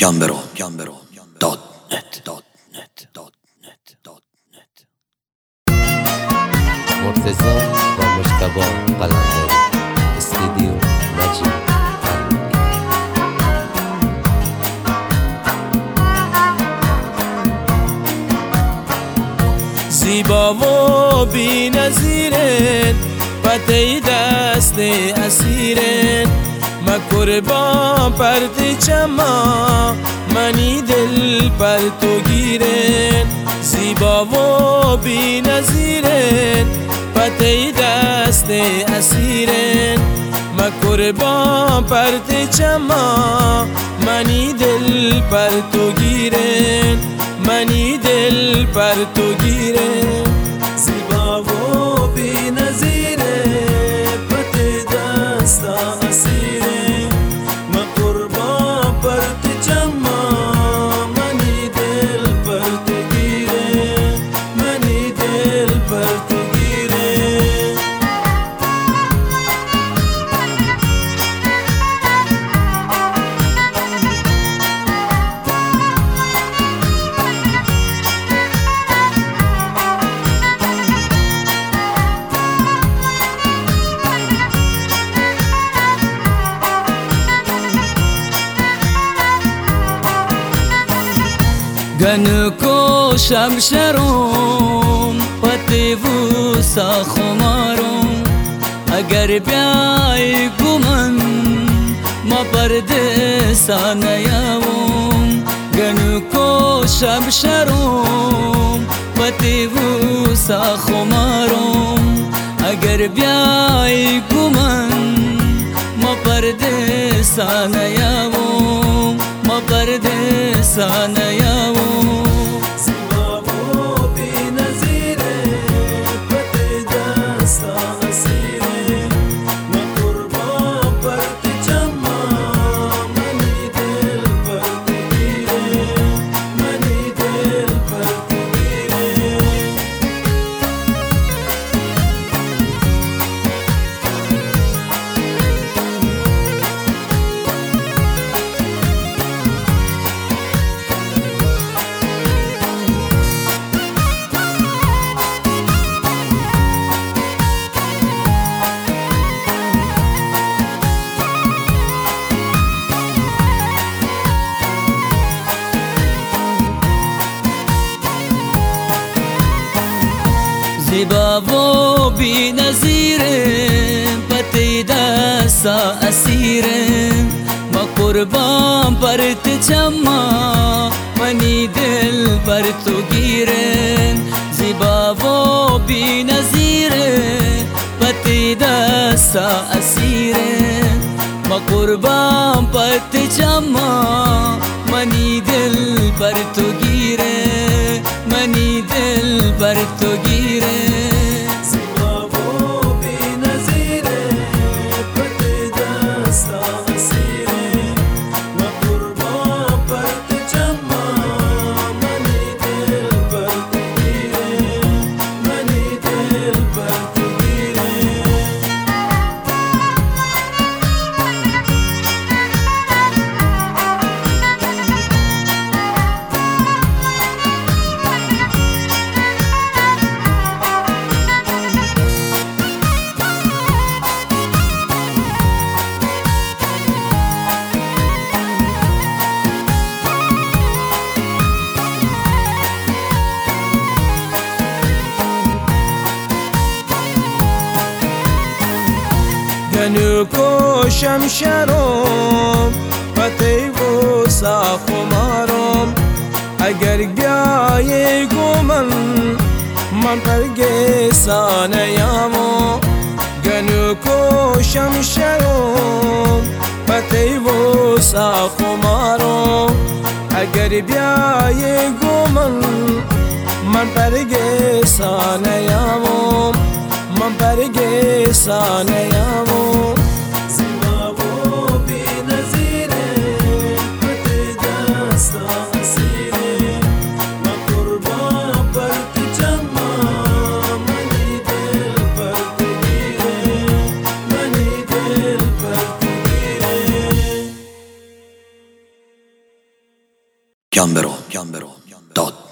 مرتضی و مجتبی قلندر، استودیو نجیب. زیبا و بی نظیرن پته دست اسیرن ما قربان پرت چما منی دل پر تو گیرن. زیبا و بی نظیرن پته دست اسیرن ما قربان پرت چما منی دل پر تو گیرن منی دل پر تو گیرن. زیبا و بی نظیره پته دست اسیره ما قربان پرت جمع منی دل پر تو گیره منی دل پر تو گیره. گن کو شمشروم پتی وسا خمارم اگر بیای گمن ما پردیسا نیاوم. گن کو شمشروم پتی وسا خمارم اگر بیای گمن ما پردیسا نیاوم ما پردیسا نیاوم. زیبا و بی نظیره پته دست اسیره ما قربان پرت جمع منی دل پر تو گیره منی دل پر تو گیره. زیبا و بی نظیره پتی دست اسیره ما قربان پرت چما منی دل پر تو گیرن. زیبا و بی نظیره پتی دست اسیره ما قربان پرت چما منی دل پر تو گیره منی دل پر تو گیره. زیبا و بی نظیره پته دست اسیره ما قربان پرت جمع منی دل پر تو گیره منی دل پر تو گیره. گن کو شمشروم پته وسا خمارم اگر بیای گمن من پرگیسا نیامم. گن کو شمشروم پته وسا خمارم اگر بیای گمن من پرگیسا نیامم من پرگیسا نیامم. زیبا و بی نظیره پته دست اسیره ما قربان پرت جمع منی دل پر تو گیره منی دل پر تو گیره. Gambero.